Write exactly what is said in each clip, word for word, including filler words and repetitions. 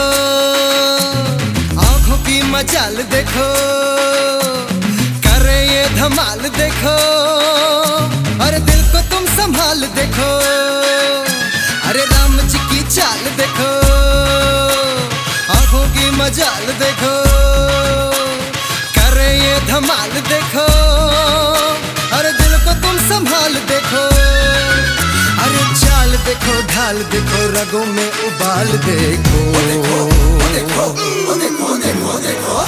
आंखों की मजाल देखो, करे ये धमाल देखो, अरे दिल को तुम संभाल देखो, अरे राम जी की चाल देखो, आंखों की मजाल देखो, करे ये धमाल देखो, अरे दिल को तुम संभाल देखो, अरे चाल देखो, ढाल देखो, रगों में उबाल देखो, देखो, देखो, देखो, देखो, देखो।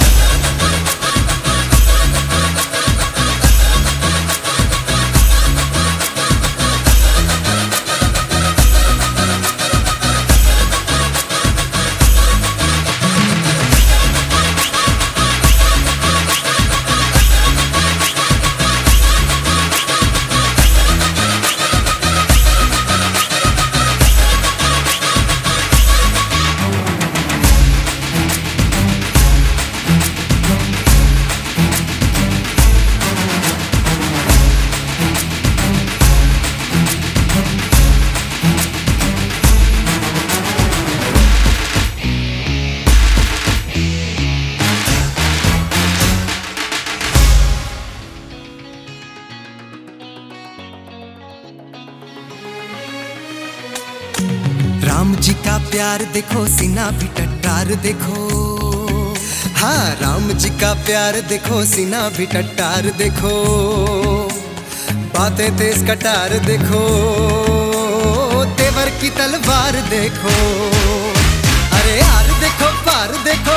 राम जी का प्यार देखो, सीना भी टट्टार देखो, हाँ राम जी का प्यार देखो, सीना भी टट्टार देखो, बातें तेज कटार देखो, तेवर की तलवार देखो, अरे यार देखो, पार देखो,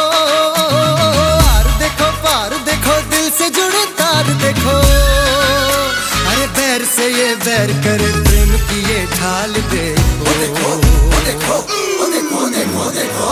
आर देखो, पार देखो, दिल से जुड़े तार देखो, अरे बैर से ये बैर करे, प्रेम की ये ढाल देखो, देखो, देखो, देखो, देखो, देखो।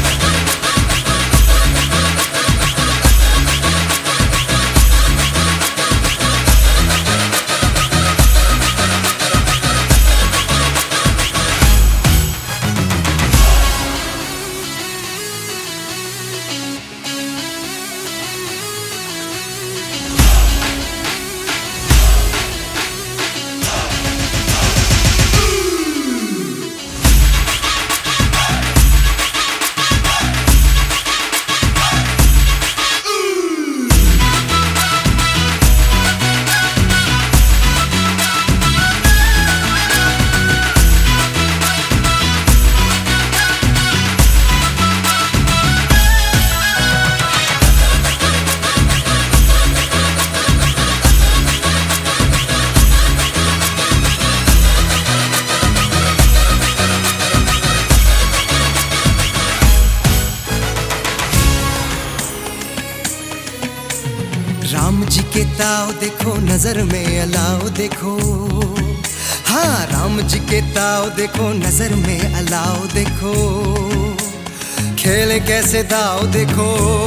राम जी के ताव देखो, नजर में अलाव देखो, हाँ राम जी के ताव देखो, नजर में अलाव देखो, खेले कैसे दाव देखो,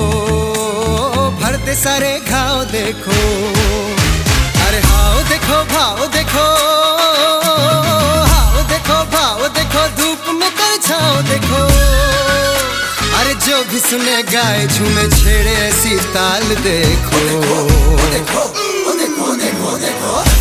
भरते सारे घाव देखो, अरे हाव देखो, भाव देखो, हाव देखो, भाव देखो, धूप में कर छाव देखो, अरे जो भी सुने गाए झूमे छेड़े ऐसी ताल देखो, देखो, देखो, देखो, देखो, देखो।